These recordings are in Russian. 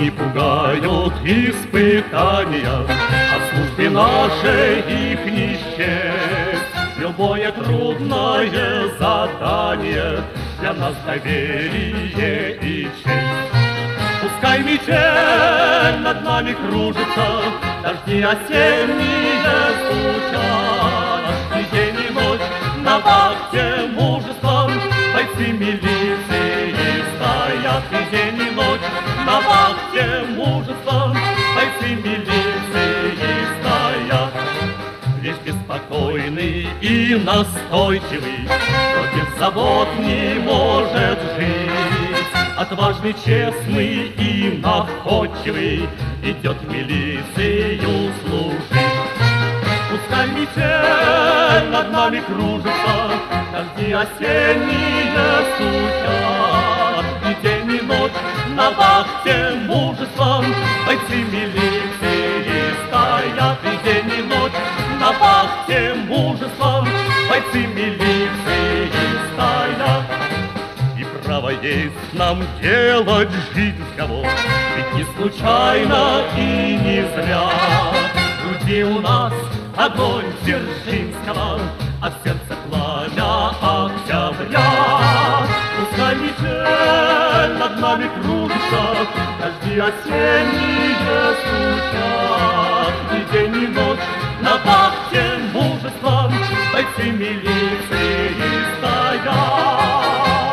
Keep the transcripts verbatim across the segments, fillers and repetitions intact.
не пугают испытания, а в службе нашей их не счесть. Любое трудное задание для нас доверие и честь. Пускай метель над нами кружится, дожди осенние стучат, и день и ночь на вахте мужеством бойцы милиции стоят. И день и ночь на вахте мужеством бойцы милиции стоят. Лишь беспокойный и настойчивый, но без забот не может жить. Отважный, честный и находчивый идет в милицию служить. Пускай метель над нами кружится, дожди осенние стучат, и день и ночь на вахте мужеством бойцы милиции стоят. И день и ночь на вахте мужеством бойцы милиции стоят. И право есть нам делать жизнь кого, ведь не случайно и не зря. В груди у нас огонь Дзержинского, а в сердце пламя октября. Пускай метель над нами кружится, дожди осенние стучат, и день и ночь на вахте мужеством бойцы милиции стоят.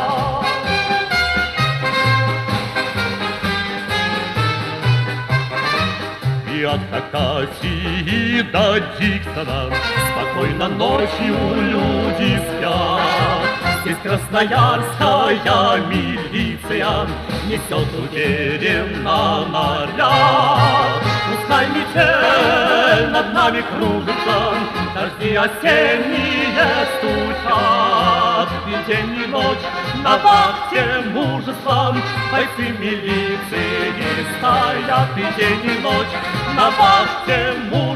И от Хакасии до Диксона спокойно ночью люди спят. Здесь красноярская милиция несет уверенно наряд. Пускай метель над нами кружится, дожди осенние стучат, и день и ночь на вахте мужеством бойцы милиции стоят. И день и ночь на вахте мужеством